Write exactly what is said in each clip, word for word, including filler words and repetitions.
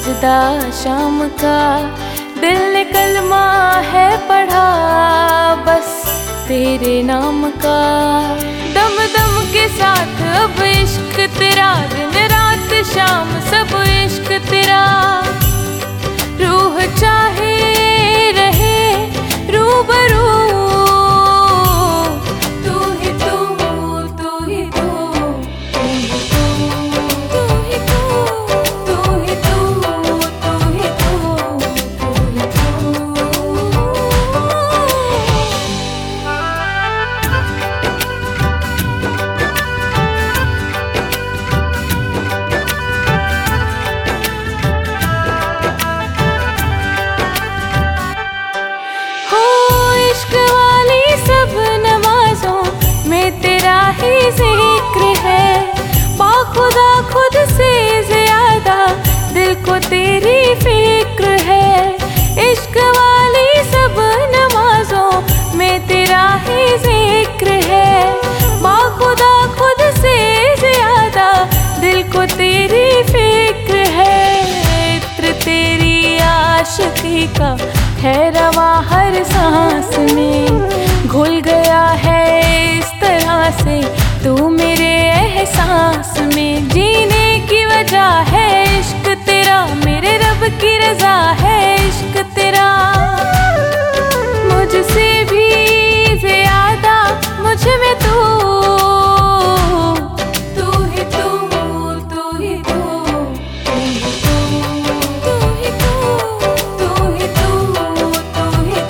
सजदा शाम का, दिल ने कलमा है पढ़ा बस तेरे नाम का। दम दम के साथ अब इश्क तेरा, दिन रात शाम सब इश्क तेरा। रूह चाहे रहे रूबरू, तू ही तू, तू ही तू, तू ही तू, तू ही तू, तू ही तू, तू ही जिक्र है। बाखुदा खुद से ज्यादा दिल को तेरी फिक्र है। इश्क वाली सब नमाजों में तेरा ही जिक्र है। बाखुदा खुद से ज्यादा दिल को तेरी फिक्र है। इत्र तेरी आशिकी का है रवा हर सांस में, घुल गया है इस तरह से तू मेरे एहसास में। जीने की वजह है इश्क तेरा, मेरे रब की रजा है इश्क तेरा। मुझसे भी ज्यादा मुझ में तू, तू ही तू, तू ही तू, तू ही तू, तू ही तू, तू ही तू, तू ही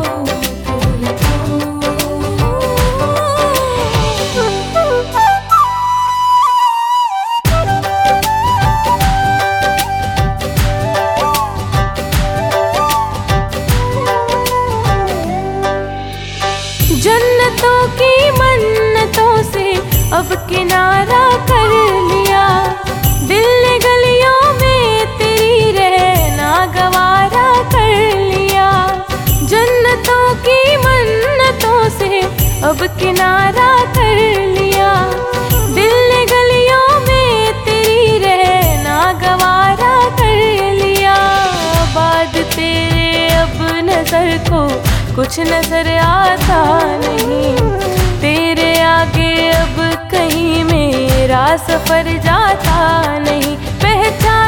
जन्नतों की मन्नतों से अब किनारा कर लिया। दिल ने गलियों में तेरी रहना गवारा कर लिया। जन्नतों की मन्नतों से अब किनारा कर लिया। दिल ने गलियों में तेरी रहना गवारा कर लिया। बाद तेरे अब नजर को कुछ नजर आता नहीं, तेरे आगे अब कहीं मेरा सफर जाता नहीं। पहचान